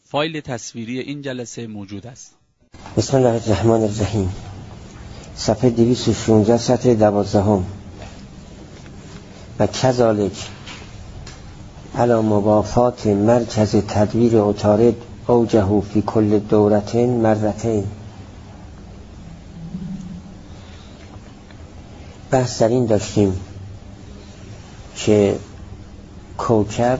فایل تصویری این جلسه موجود است. بسم الله الرحمن الرحیم. صفحه 216 سطر 12 و کذالک علی موافات مرکز تدویر عطارد اوجه فی کل دورتین مرتین. بحث در این داشتیم که کوکب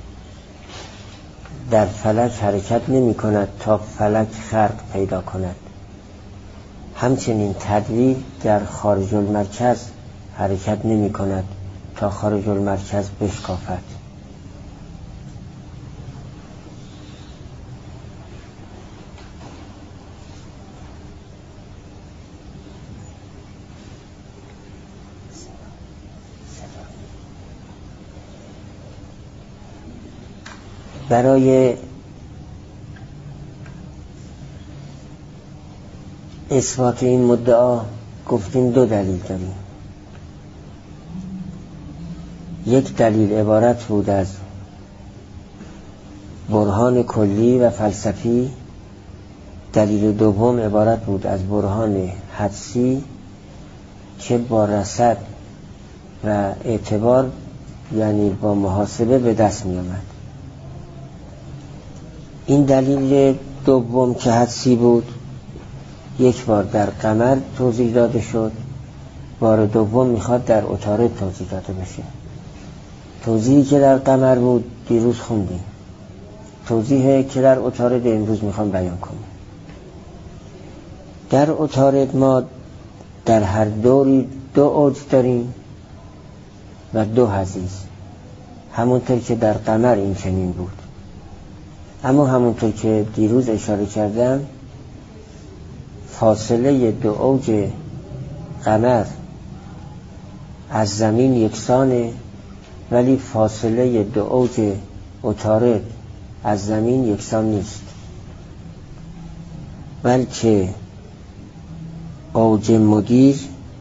در فلک حرکت نمی کند تا فلک خرق پیدا کند، همچنین تدویر در خارج المرکز حرکت نمی کند تا خارج المرکز بشکافد. برای اثبات این مدعا گفتیم دو دلیل داریم. یک دلیل عبارت بود از برهان کلی و فلسفی، دلیل دوم عبارت بود از برهان حدسی که با رصد و اعتبار یعنی با محاسبه به دست می آمد. این دلیل دوم که حدسی بود یک بار در قمر توضیح داده شد، بار دوم میخواد در عطارد توضیح داده بشه. توضیحی که در قمر بود دیروز خوندیم، توضیحی که در عطارد امروز میخوام بیان کنم. در عطارد ما در هر دوری دو اوج داریم و دو حضیض، همونطور که در قمر این چنین بود. اما همونطور که دیروز اشاره کردم فاصله دو اوج قمر از زمین یکسانه، ولی فاصله دو اوج عطارد از زمین یکسان نیست، بلکه اوج مدیر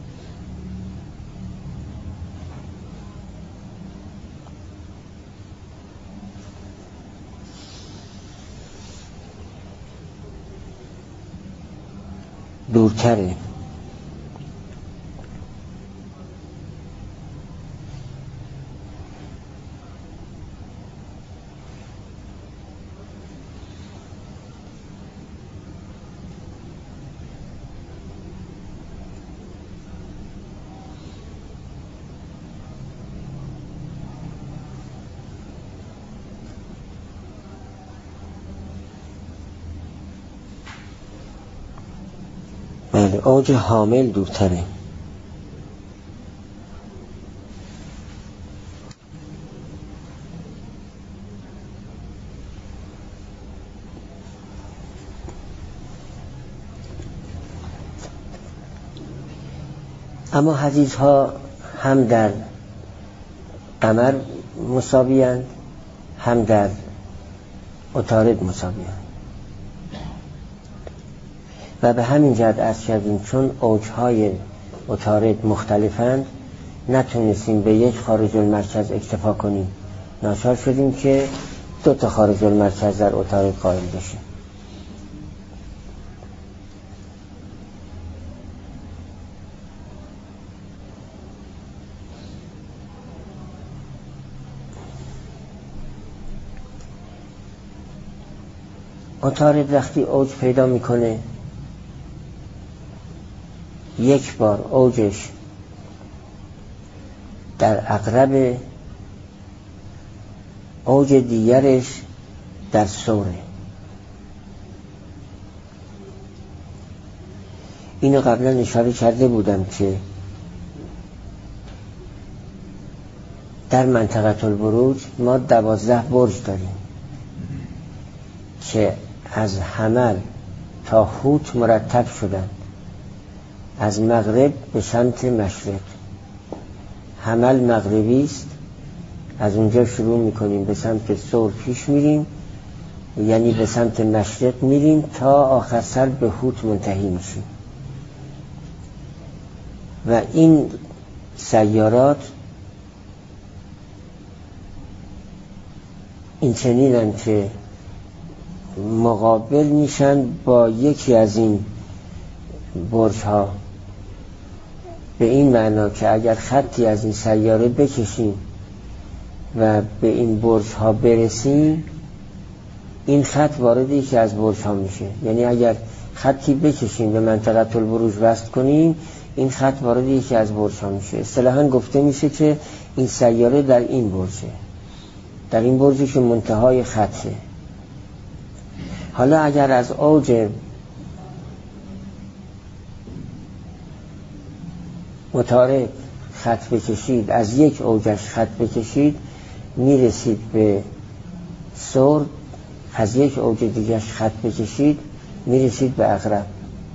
دورتره. بله، اوج حامل دورتره. اما حضیض‌ها هم در قمر مساوی‌اند هم در عطارد مساوی‌اند و به همین جهت عرض کردیم چون اوجهای عطارد مختلفند نتونستیم به یک خارج المرکز اکتفا کنیم، ناچار شدیم که دو تا خارج المرکز در عطارد قائل بشیم. عطارد وقتی اوج پیدا میکنه یک بار اوجش در عقرب، اوج دیگرش در ثوره. اینو قبلا اشاره کرده بودم که در منطقه البروج ما 12 برج داریم که از حمل تا حوت مرتب شدن از مغرب به سمت مشرق. حمل مغربی است، از اونجا شروع میکنیم به سمت ثور پیش میریم، یعنی به سمت مشرق میریم تا آخر سر به حوت منتهی میشیم. و این سیارات این چنینن که مقابل میشن با یکی از این برج ها، به این معنا که اگر خطی از این سیاره بکشیم و به این برج ها برسیم، این خط وارد یکی از برج ها میشه. یعنی اگر خطی بکشیم به منطقه البروج وصل کنیم، این خط وارد یکی از برج ها میشه. اصطلاحاً گفته میشه که این سیاره در این برجه، در این برجی که منتهای خطه. حالا اگر از اوج عطارد خط بکشید، از یک اوجش خط بکشید، میرسید به ثور. از یک اوج دیگرش خط بکشید، میرسید به عقرب.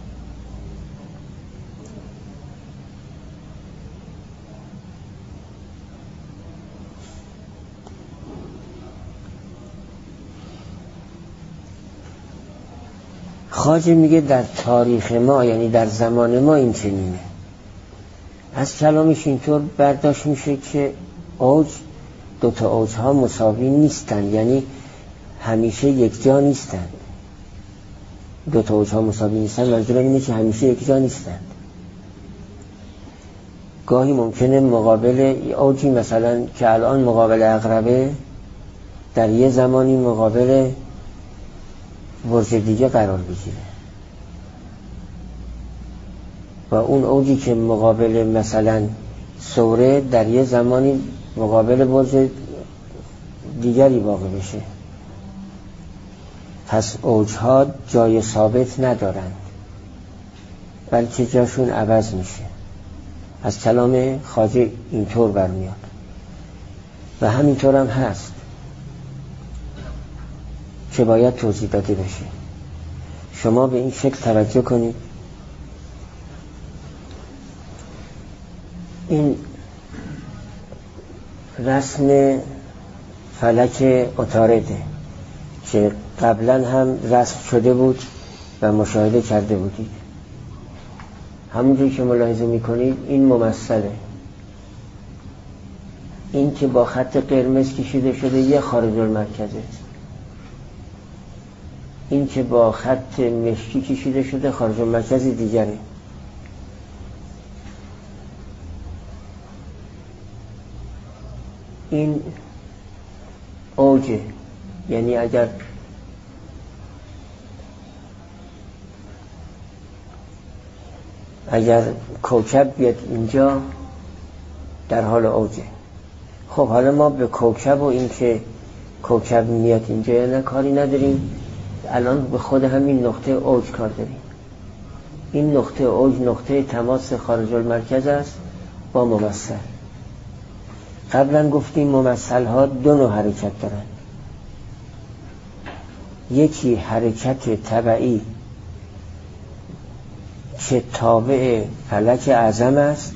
خواجه میگه در تاریخ ما، یعنی در زمان ما این چنینه. از کلامش اینطور برداشت میشه که اوج، دوتا اوج ها مساوی نیستن، یعنی همیشه یک جا نیستن. دوتا اوج ها مساوی نیستن منظور اینه که همیشه یک جا نیستن. گاهی ممکنه مقابل اوجی مثلا که الان مقابل عقربه، در یه زمانی مقابل برج دیگه قرار بگیره و اون اوجی که مقابل مثلا ثوره در یه زمانی مقابل برج دیگری واقع بشه. پس اوجها جای ثابت ندارند، بلکه جاشون عوض میشه. از کلام خواجه اینطور برمیاد و همینطور هم هست که باید توضیح داده بشه. شما به این شکل توجه کنید. این رسم فلک عطارده که قبلا هم رسم شده بود و مشاهده کرده بودید. همونجوری که ملاحظه میکنید این ممثله. این که با خط قرمز کشیده شده یه خارج المرکزه، این که با خط مشکی کشیده شده خارج المرکز دیگره. این اوجه، یعنی اگر کوکب بیاد اینجا در حال اوجه. خب حالا ما به کوکب و این که کوکب میاد اینجا نه کاری نداریم، الان به خود همین نقطه اوج کار داریم. این نقطه اوج نقطه تماس خارج المرکز است با ممثل. قبلا گفتیم ممثل ها دو نوع حرکت دارن. یکی حرکت تبعی که تابع فلک اعظم است.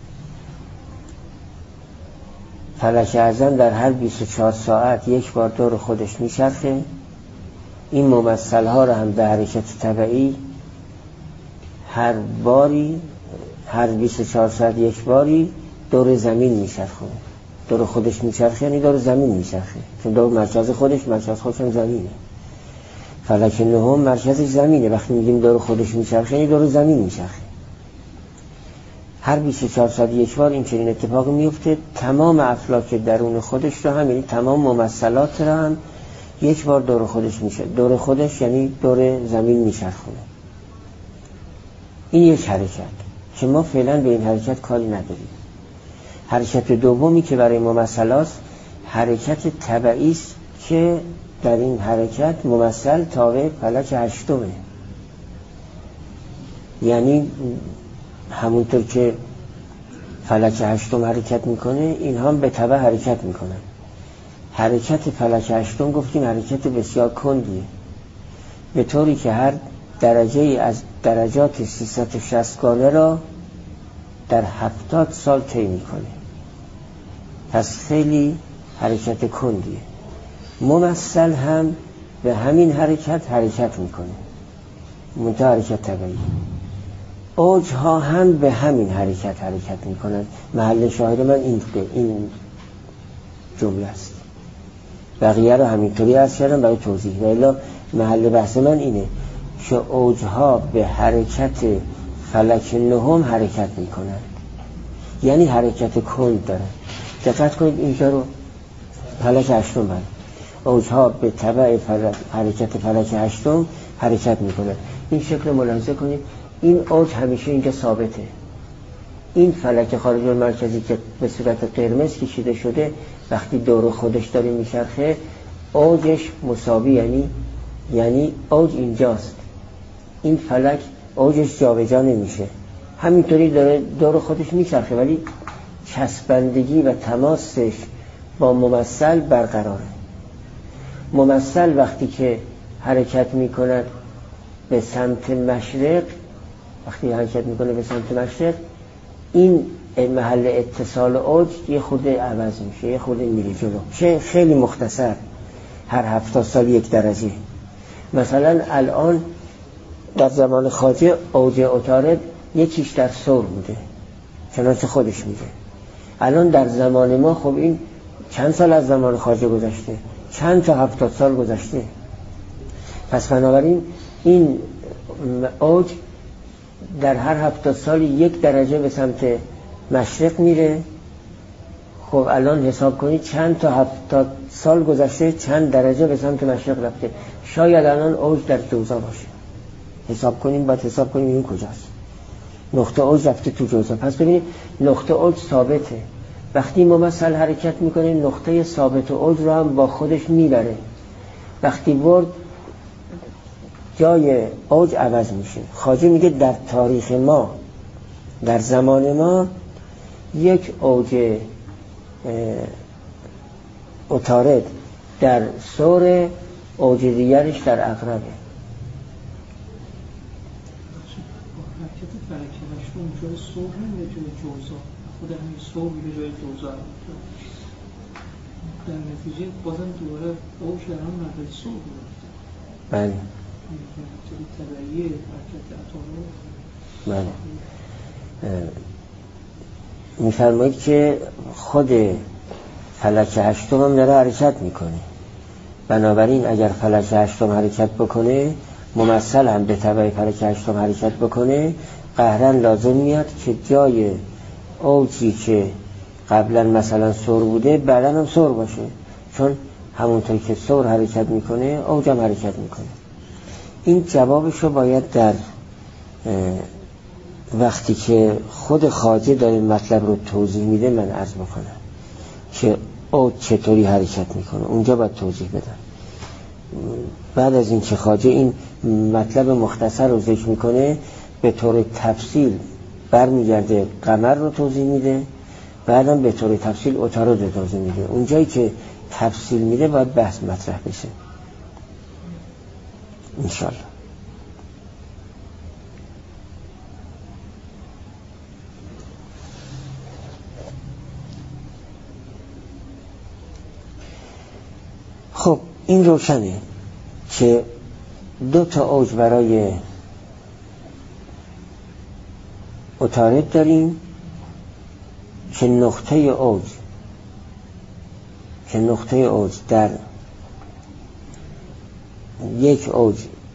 فلک اعظم در هر 24 ساعت یک بار دور خودش میچرخه. این ممثل ها را هم به حرکت تبعی هر باری، هر 24 ساعت یک باری دور زمین میچرخونه. دور خودش میچرخه یعنی دور زمین میچرخه، چون دور مرکز خودش هم زمینه. فلک نهم مرکزش زمینه. وقتی میگیم دور خودش میچرخه یعنی دور زمین میچرخه. هر 24 ساعت یک بار این چنین اتفاق میفته. تمام افلاک درون خودش رو هم، یعنی تمام ممثلات رو هم یک بار دور خودش میشه. دور خودش یعنی دور زمین میچرخونه. این یک حرکت که ما فعلا به این حرکت کاری نداریم. حرکت دومی که برای ممثلات حرکت تبعی است که در این حرکت ممثل تابع فلک هشتمه. یعنی همونطور که فلک هشتم حرکت میکنه، این هم به تبع حرکت میکنن. حرکت فلک هشتم گفتیم حرکت بسیار کندیه، به طوری که هر درجه از درجات 360 گانه را در 70 سال طی میکنه. پس خیلی حرکت کندیه. ممثل هم به همین حرکت میکنه، منتها حرکت طبیعی. اوج ها هم به همین حرکت میکنن. محل شاهد من این جمله است. بقیه رو همینطوری عرض کردم برای توضیح. و الا محل بحث من اینه که اوجها به حرکت فلک نهم حرکت میکنن، یعنی حرکت کند دارن. دقت کنید اینجا رو، فلک هشتم بند اوجها به تبع حرکت فلک هشتم حرکت میکنن. این شکل ملاحظه کنید، این اوج همیشه اینجا ثابته. این فلک خارج المرکزی که به صورت قرمز کشیده شده وقتی دور خودش داره میچرخه اوجش مساوی، یعنی اوج اینجاست، این فلک اوجش جابجا نمیشه، همینطوری داره دور خودش میچرخه، ولی چسبندگی و تماسش با ممثل برقراره. ممثل وقتی که حرکت میکند به سمت مشرق، این محل اتصال اوج یه خورده عوض میشه، یه خورده میره جلو. خیلی مختصر، هر 70 سال 1 درجه. مثلا الان در زمان خواجه اوج عطارد یکیش در ثور بوده، چنانچه خودش میگه. الان در زمان ما خب این چند سال از زمان خواجه گذشته، چند تا 70 سال گذشته. پس بنابراین این اوج در هر 70 سال 1 درجه به سمت مشرق میره. خب الان حساب کنید چند تا 70 سال گذشته چند درجه به سمت مشرق رفته. شاید الان اوج در جوزا باشه. حساب کنیم، باید حساب کنیم این کجاست. نقطه اوج رفته تو جوزا. پس ببینید نقطه اوج ثابته. وقتی ممثل حرکت میکنه نقطه ثابت اوج رو هم با خودش میبره. وقتی برد جای اوج عوض میشه. خواجه میگه در تاریخ ما، در زمان ما، یک اوج عطارد در ثور، اوج دیگرش در عقربه. حرکت فلکی هشتم جای ثور هم یا جای جوزا؟ خود همین ثور میگه جای جوزا. در نتیجه بازم دوباره اوج در هم مقدار ثور گرفته. بله. تبعیه حرکت عطارد. بله. میفرمایید که خود فلک هشتم هم داره حرکت میکنه. بنابراین اگر فلک هشتم حرکت بکنه، ممثل هم به تبع فلک هشتم حرکت بکنه، قهرن لازم میاد که جای اوجی که قبلا مثلا ثور بوده بعدا هم ثور باشه، چون همونطور که ثور حرکت میکنه اوج هم حرکت میکنه. این جوابشو باید در وقتی که خود خواجه داره مطلب رو توضیح میده من عرض بکنم که اوج چطوری حرکت میکنه، اونجا باید توضیح بدم. بعد از این که خواجه این مطلب مختصر رو ذکر میکنه، به طور تفصیل برمیگرده قمر رو توضیح میده، بعدم به طور تفصیل عطارد رو توضیح میده. اونجایی که تفصیل میده باید بحث مطرح بشه انشالله. خب این روشنه که 2 تا اوج برای عطارد داریم که نقطه اوج در یک اوج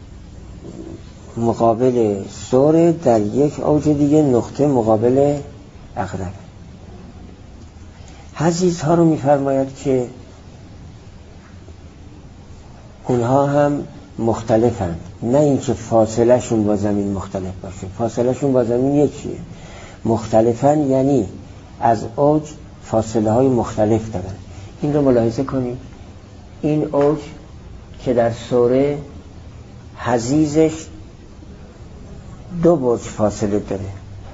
مقابل ثور، در یک اوج دیگه نقطه مقابل عقرب. حدیث رو میفرماید که اونها هم مختلفند، نه اینکه فاصله شون با زمین مختلف باشه، فاصله شون با زمین یکیه. مختلفن یعنی از اوج فاصله های مختلف دارن. این رو ملاحظه کنید. این اوج که در ثوره حضیضش 2 برج فاصله داره،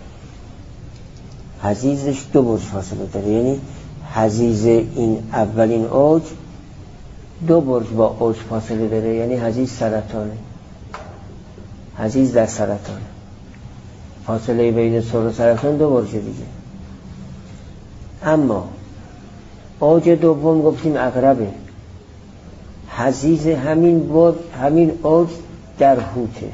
حضیضش 2 برج فاصله داره، یعنی حضیض این اولین اوج 2 برج با اوج فاصله داره، یعنی حضیض سرطانه، حضیض در سرطانه. فاصله بین ثور و سرطان 2 برج دیگه. اما اوج دوم گفتیم عقربه، حضیض همین اوج در حوته،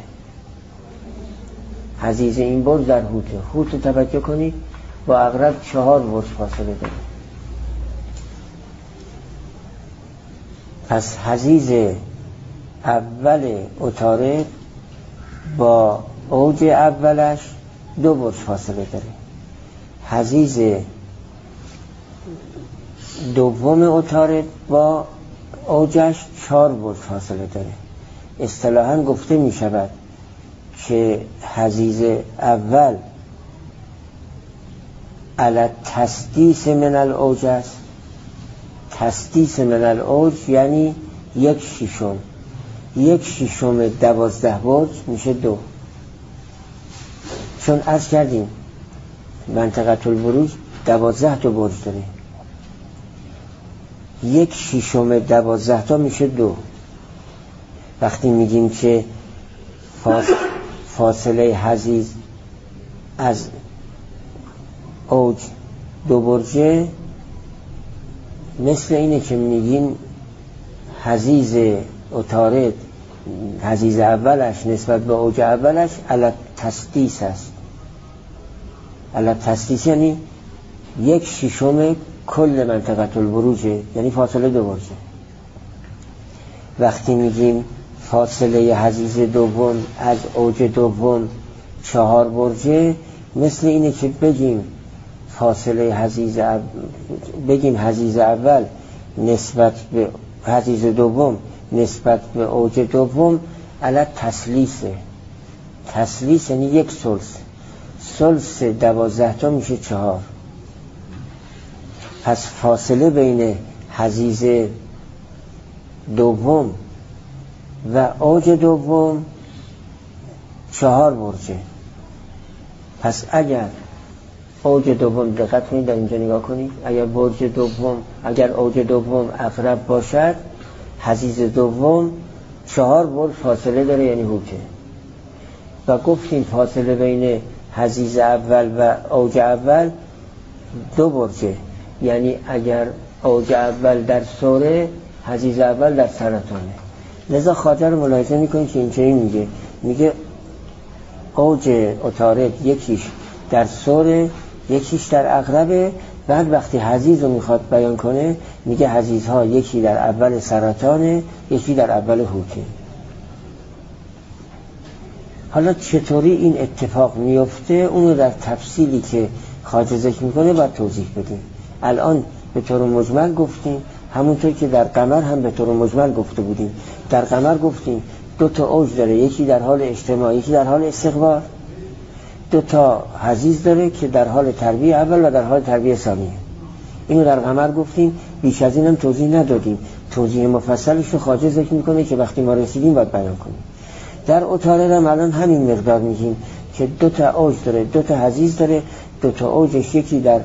حضیض این برج در حوته. حوت توجه کنید با عقرب 4 برج فاصله داره. پس حضیض اول عطارد با اوج اولش 2 برج فاصله داره. حضیض دوم عطارد با اوجش 4 برج فاصله داره. اصطلاحاً گفته می شود که حضیض اول علی تسدیس من الاوج است. تسدیس من الاوج یعنی 1/6. 1/6 12 برج میشه 2. چون عرض کردیم منطقه البروج 12 تا برج داره. 1/6 12 تا میشه 2. وقتی میگیم که فاصله حضیض از اوج 2 برجه، مثل اینه که میگیم حضیض عطارد حضیض اولش نسبت به اوج اولش علی تسدیس است. علی تسدیس یعنی 1/6 کل منطقه البروجه، یعنی فاصله 2 برجه. وقتی میگیم فاصله حضیض دوم از اوج دوم 4 برجه، مثل اینه که بگیم فاصله بگیم حضیض اول نسبت به حضیض دوم نسبت به اوج دوم علی تسلیسه. تسلیس یعنی 1 ثلث. ثلث 12 تا میشه 4. پس فاصله بین حضیض دوم و اوج دوم 4 برجه. پس اگر اوج دوم، دقت کنید در اینجا نگاه کنید، اگر اوج دوم عقرب باشد، حضیض دوم 4 برج فاصله داره، یعنی هوته. و گفتیم فاصله بین حضیض اول و اوج اول 2 برجه، یعنی اگر اوج اول در ثوره، حضیض اول در سرطانه. لذا خواجه رو ملاحظه میکنید که اینجایی میگه اوج عطارد یکیش در ثوره، یکیش در عقربه. بعد وقتی حضیض رو میخواد بیان کنه میگه حضیض ها یکی در اول سرطانه، یکی در اول هوته. حالا چطوری این اتفاق میفته اونو در تفصیلی که خواجه ذکر میکنه باید توضیح بدیم. الان به طور مجمل گفتیم، همونطور که در قمر هم به طور مجمل گفته بودیم. در قمر گفتیم 2 تا اوج داره، یکی در حال اجتماع، یکی در حال استقبال. 2 تا حضیض داره که در حال تربیه اول و در حال تربیه ثانیه. اینو در قمر گفتیم، بیش از اینم توضیح ندادیم. توضیح مفصلش رو خواجه ذکر میکنه که وقتی ما رسیدیم باید بیان کنیم. در عطارد هم الان همین مقدار میگیم که 2 تا اوج داره، 2 تا حضیض داره. 2 تا اوجش یکی در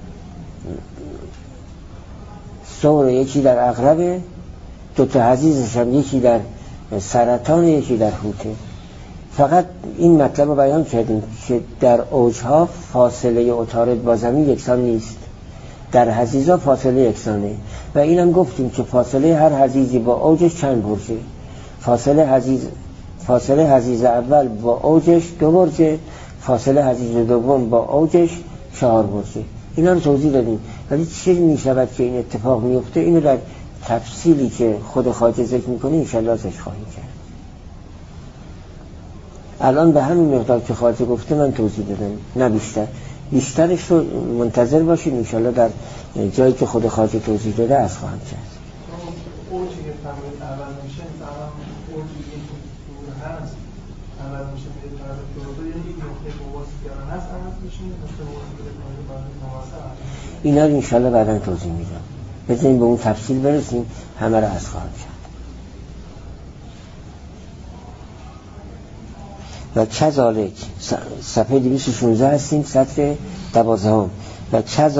ثور، یکی در عقربه. 2 تا حضیضش هم یکی در سرطان، یکی در هوته. فقط این مطلب رو بیان کردیم که در اوجها فاصله عطارد با زمین یکسان نیست، در حضیضا فاصله یکسانه. و اینم گفتیم که فاصله هر حضیضی با اوجش چند برجه. فاصله حضیض اول با اوجش 2 برجه، فاصله حضیض دوم با اوجش 4 برجه. اینا رو توضیح دادیم. ولی چه می شود که این اتفاق میفته، اینو در تفصیلی که خود خواجه ذکر میکنه انشالله ازش خواهیم کرد. الان به همین مقدار که خواجه گفته من توضیح دادم، نه بیشترش رو منتظر باشید. انشالله در جایی که خود خواجه توضیح داده از خواهم کرد. اوجی که فهمید اول میشه، مثلا اوجی که دور هست اول میشه به طرف جلو، یعنی یک نقطه واسطه هست اول میشه، نقطه واسطه بعد نواسط. اینا رو انشالله بعداً توضیح میدم. بذاریم به اون تفصیل برسیم، همه رو از خواهم کرد. و کذالک صفحه 216 هستیم، سطر 12. و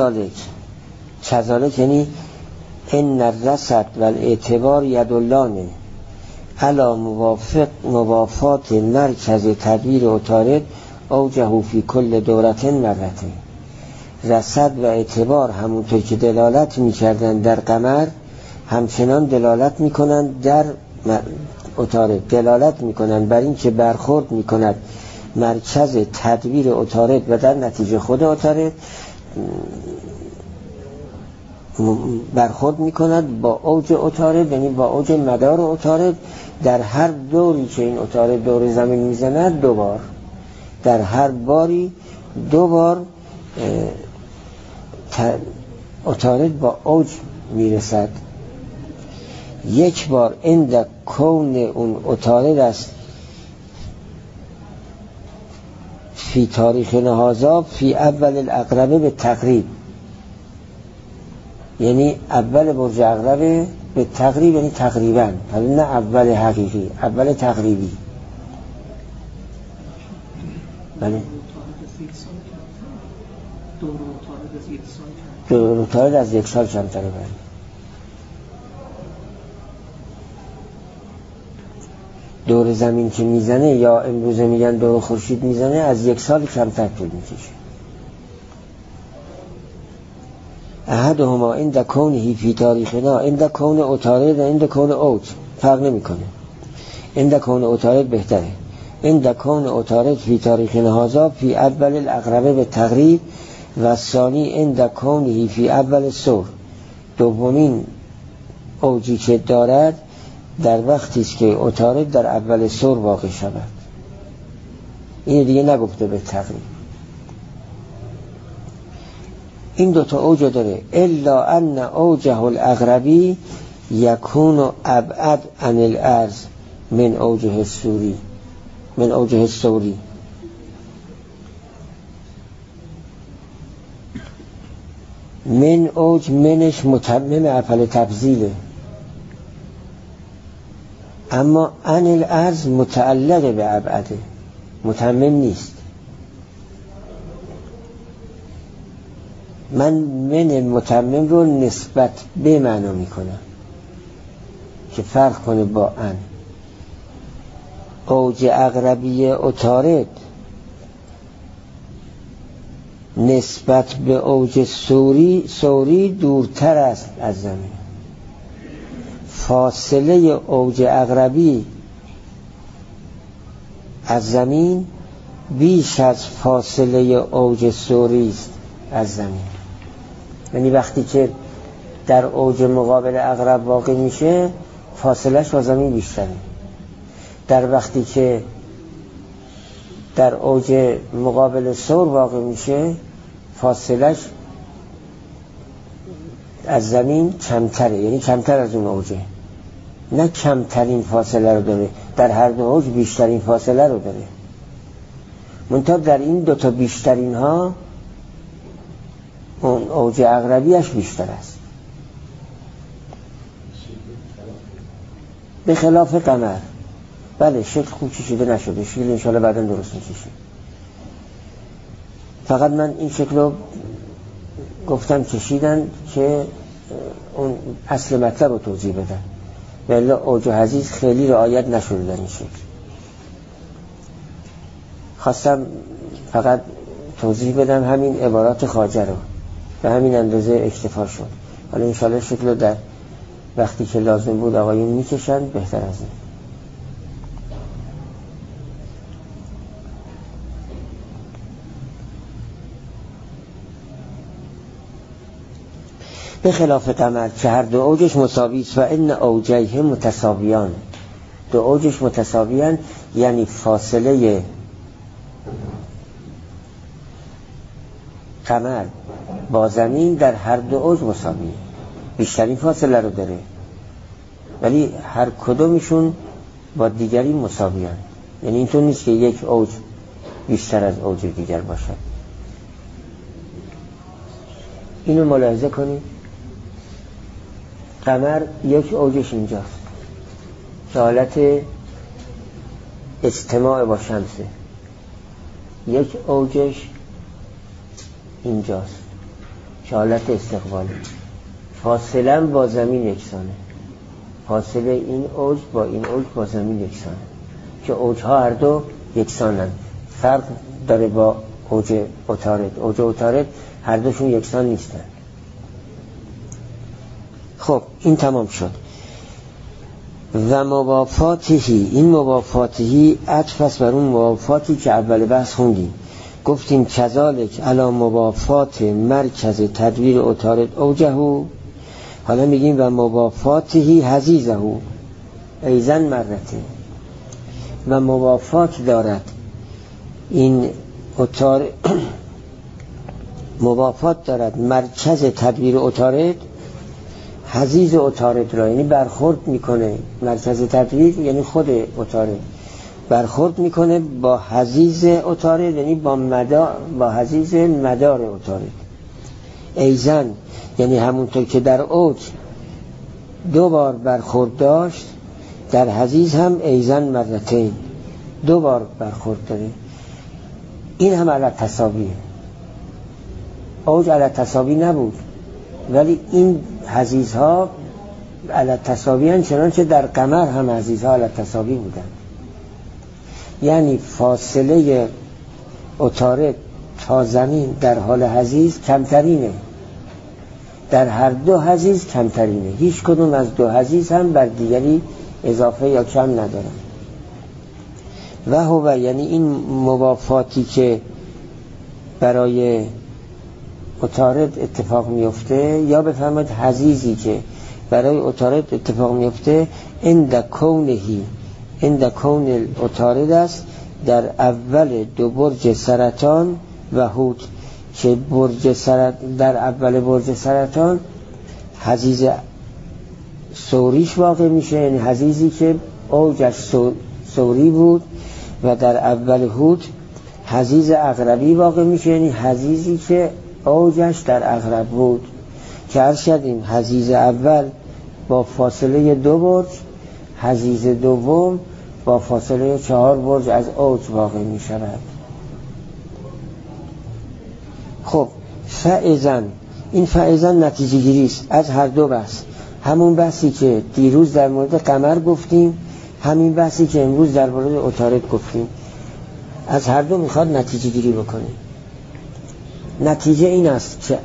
کذالک یعنی ان الرصد و الاعتبار یدلانه علی موافات مرکز تدبیر عطارد اوجه فی کل دورت مرته. رصد و اعتبار همونطور که دلالت میکردن در قمر، همچنان دلالت میکنن در عطارد. دلالت میکنن بر این که برخورد میکند مرکز تدبیر عطارد و در نتیجه خود عطارد برخورد میکند با اوج عطارد، یعنی با اوج مدار عطارد در هر دوری که این عطارد دور زمین میزند 2 بار، در هر باری 2 بار عطارد با اوج میرسد. 1 بار عند کون اون عطارد است فی تاریخ هذا فی اول العقربه به تقریب، یعنی اول برج عقربه به تقریب، یعنی تقریبا، نه اول حقیقی، اول تقریبی. بله دور عطارد از 1 سال کمتره. بله دور زمین که میزنه یا امروزه میگن دور خورشید میزنه از 1 سال کمتر طول میکشه. احدهما عند کونه فی تاریخنا، عند کون عطارد و عند کون اوج فرق نمیکنه. عند کون عطارد بهتره. عند کون عطارد فی تاریخنا هذا فی اول العقربه به تقریب و ثانی عند کونه فی اول ثور. دومین اوجی که دارد در وقتی است که عطارد در اول ثور واقع شود. این دیگه نگفته به تقریب. این 2 تا اوج داره. الا ان اوجه العقربی یکون ابعد عن الارض من اوجه الثوری، من اوجه الثوری. من اوج منش متمم افعل تفضیله، اما عن الارض متعلق به ابعده، متمم نیست. من متمم رو نسبت به معنا میکنم که فرق کنه با ان. اوج عقربی عطارد نسبت به اوج ثوری دورتر است از زمین. فاصله اوج عقربی از زمین بیش از فاصله اوج ثوری است از زمین. یعنی وقتی که در اوج مقابل عقرب واقع میشه فاصلهش با زمین بیشتره. در وقتی که در اوج مقابل ثور واقع میشه فاصلهش از زمین کمتره، یعنی کمتر از اون اوجه. نه کمترین فاصله رو داره، در هر 2 اوج بیشترین فاصله رو داره. منتها در این 2 تا بیشترین ها اون اوج عقربیش بیشتر است، به خلاف قمر. بله شکل خوب چشیده نشده، شکل انشاءالله بعدا درست میشه. فقط من این شکل رو گفتم کشیدن که اون اصل مطلب رو توضیح بدن، ولی اوج و حضیض خیلی رعایت نشده در این شکل. خواستم فقط توضیح بدم همین عبارات خواجه رو، به همین اندازه اکتفا شد. حالا انشاءالله شکل رو در وقتی که لازم بود آقایون میکشن بهتر از این. به خلاف قمر که هر 2 اوجش مساوی است و ان اوجیه متساویان. 2 اوجش متساویان یعنی فاصله قمر با زمین در هر 2 اوج مساویه، بیشترین فاصله رو داره، ولی هر کدومشون با دیگری مساویان. یعنی اینطور نیست که یک اوج بیشتر از اوج دیگر باشد. اینو ملاحظه کنید. قمر 1 اوجش اینجاست که حالت اجتماع با شمسه، 1 اوجش اینجاست که حالت استقباله. فاصله با زمین یکسانه، فاصله این اوج با این اوج با زمین یکسانه که اوجها هر 2 یکسانن. فرق داره با اوج عطارد. اوج عطارد هر 2شون یکسان نیستن. خب این تمام شد. و موافاتهی، این موافاتهی عطف است بر اون موافاتی که اول بحث خوندیم. گفتیم کذالک علی موافات مرکز تدویر عطارد اوجهو. حالا میگیم و موافاتهی حزیزهو، ایزن مرتين و موافات دارد این عطارد موافات دارد مرکز تدبیر عطارد حضیض عطارد را، یعنی برخورد میکنه مرکز تدبیر یعنی خود عطارد برخورد میکنه با حضیض عطارد، یعنی با حضیض مدار عطارد. ایزن یعنی همونطور که در اوج 2 بار برخورد داشت، در حضیض هم ایزن مرتين 2 بار برخورد داره. این هم علی تساویه. اوج علی تساوی نبود، ولی این حضیض ها علی تساوی هستند، چنانچه در قمر هم حضیض ها علی تساوی بودند. یعنی فاصله عطارد تا زمین در حال حضیض کمترینه، در هر 2 حضیض کمترینه. هیچ کدوم از 2 حضیض هم بر دیگری اضافه یا کم ندارن. و هو یعنی این موافاتی که برای عطارد اتفاق میفته، یا بفرمایید حضیضی که برای عطارد اتفاق میفته، عند کون العطارد است در اول 2 برج سرطان و حوت، که در اول برج سرطان حضیض ثوریش واقع میشه، یعنی حضیضی که اوجش ثوری بود، و در اول حوت حضیض عقربی واقع میشه، یعنی حضیضی که اوجش در عقرب بود، که عرض کردیم حضیض اول با فاصله 2 برج، حضیض دوم با فاصله 4 برج از اوج واقع می شود. خب فائزن، این فائزن نتیجه گیری است از هر 2 بحث. همون بحثی که دیروز در مورد قمر گفتیم، همین بحثی که امروز در مورد عطارد گفتیم، از هر 2 میخواد نتیجه گیری بکنیم. نتیجه این است که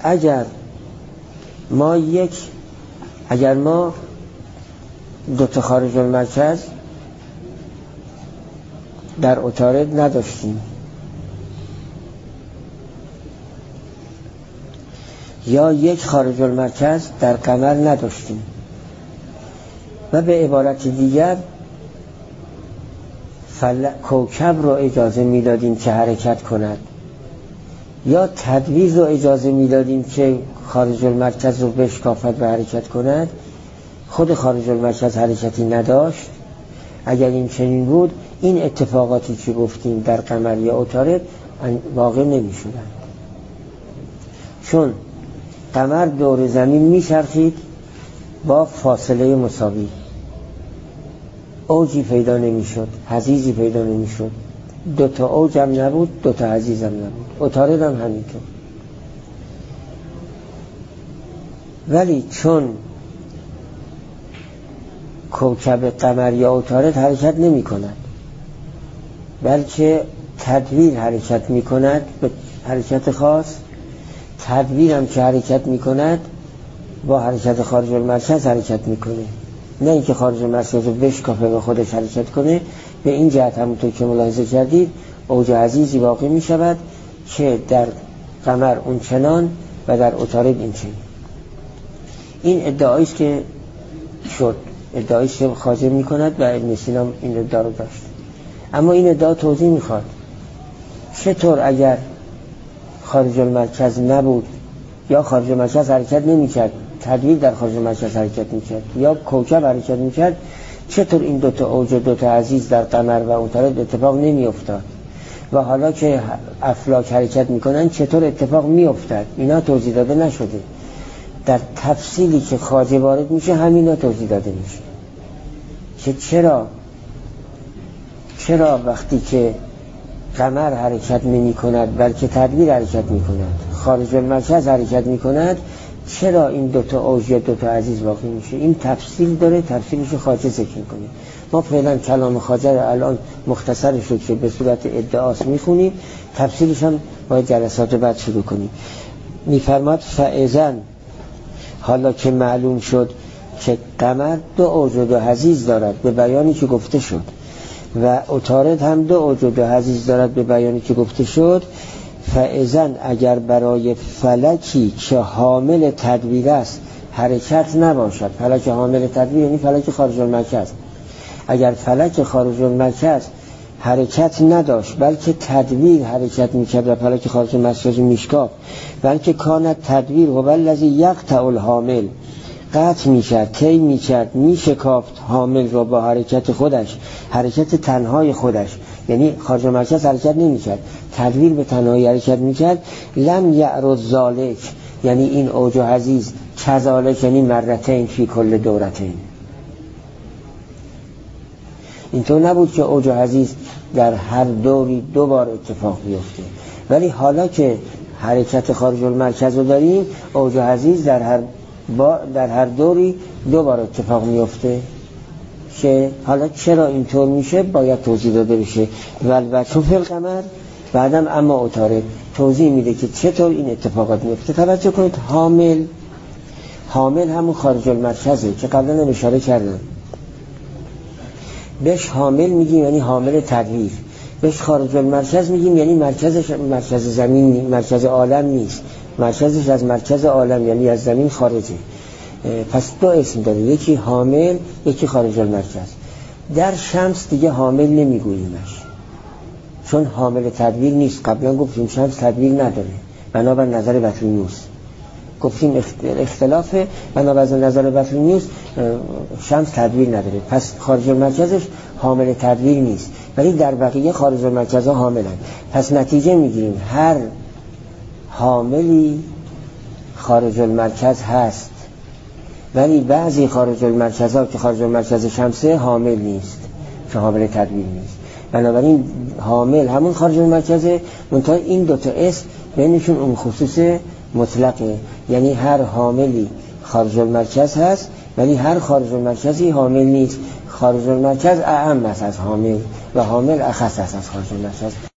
اگر ما 2 تا خارج المرکز در عطارد نداشتیم، یا 1 خارج المرکز در قمر نداشتیم، و به عبارت دیگر کوکب رو اجازه میدادیم که حرکت کند، یا تدویر رو اجازه میدادیم که خارج المرکز رو بشکافد و حرکت کند، خود خارج المرکز حرکتی نداشت، اگر این چنین بود این اتفاقاتی که گفتیم در قمر یا عطارد واقع نمی شدند. چون قمر دور زمین می چرخید با فاصله مساوی، اوجی پیدا نمی شد، حضیضی پیدا نمی شد، 2 تا اوج هم نبود، 2 تا حضیض هم نبود. عطارد هم همینطور. ولی چون کوکب قمر یا عطارد حرکت نمی کند، بلکه تدویر حرکت می کند به حرکت خاص، تدویر هم که حرکت می کند با حرکت خارج المرکز حرکت می کنه، نه اینکه خارج المرکز رو بشکافه و خودش حرکت کنه. به این جهت همونطور که ملاحظه کردید اوج حضیضی واقع می شود که در قمر اون چنان و در عطارد این چنین. این ادعاییست که شد، ادعاییست که خواجه می کند و ابن سینا این ادعا رو داشت. اما این ادعا توضیح می خواد. چطور اگر خارج المرکز نبود، یا خارج المرکز حرکت نمی کرد، تدویر در خارج المرکز حرکت می کرد، یا کوکب حرکت می کرد، چطور این 2 تا اوج و 2 تا حضیض در قمر و عطارد اتفاق نمی افتاد؟ و حالا که افلاک حرکت می کنن چطور اتفاق می افتاد؟ اینا توضیح داده نشده. در تفصیلی که خواجه وارد میشه همینا توضیح داده میشه که چرا وقتی که قمر حرکت نمی کند بلکه تدویر حرکت می کند، خارج المرکز حرکت می کند، چرا این 2 تا اوج یا 2 تا حضیض واقع میشه؟ این تفصیل داره، تفصیلش خواجه ذکر کنه. ما فعلا کلام خواجه رو الان مختصرش رو که به صورت ادعاست میخونیم، تفصیلش هم باید جلسات بعد شروع کنیم. میفرماد فائزن، حالا که معلوم شد که قمر 2 اوج و 2 حضیض دارد به بیانی که گفته شد، و عطارد هم 2 اوج و 2 حضیض دارد به بیانی که گفته شد، فائزن اگر برای فلکی که حامل تدویر است حرکت نباشد، فلک حامل تدویر یعنی فلک خارج المرکز، اگر فلک خارج المرکز حرکت نداشت بلکه تدویر حرکت میکرد و فلک خارج المرکز میشکافت، بلکه کانت تدویر هو الذی یقطع الحامل، قطع میکرد، طی میکرد، میشکافت حامل را با حرکت خودش، حرکت تنهای خودش، یعنی خارج المرکز حرکت نمیکرد، تدویر به تنهایی حرکت میکرد. لم یعرض ذالک، یعنی این اوج عزیز کذالک، یعنی مرتين فی کل دورتین. اینطور نبود که اوج عزیز در هر دوری 2 بار اتفاق بیفته، ولی حالا که حرکت خارج المرکز رو داریم، اوج عزیز در هر دوری 2 بار اتفاق میفته. که حالا چرا اینطور میشه باید توضیح داده بشه. والوجه فی القمر بعدم اما عطارد توضیح میده که چطور این اتفاقات میفته. توجه کنید، حامل همون خارج المرکزه که قبلا اشاره کردم. بهش حامل میگیم یعنی حامل تدویر، بهش خارج المرکز میگیم یعنی مرکزش مرکز زمین، مرکز عالم نیست، مرکزش از مرکز عالم یعنی از زمین خارجه. پس 2 اسم داره، یکی حامل، یکی خارج المرکز. در شمس دیگه حامل نمیگوییمش چون حامل تدویر نیست. قبلا گفتیم شمس تدویر نداره بنابر نظر بطلمیوس، گفتیم اختلاف بنابر نظر بطلمیوس شمس تدویر نداره، پس خارج المرکزش حامل تدویر نیست، ولی در بقیه خارج المرکزها حاملن. پس نتیجه میگیریم هر حاملی خارج المرکز هست، ولی بعضی خارج المرکزها که خارج المرکز شمسه حامل نیست، که حامل تدویر نیست. بنابراین حامل همون خارج المرکزه، منتها این 2 تا اسم بینشون اون خصوص مطلقه، یعنی هر حاملی خارج المرکز هست ولی هر خارج المرکزی حامل نیست. خارج المرکز اعم است از حامل و حامل اخص است از خارج المرکز.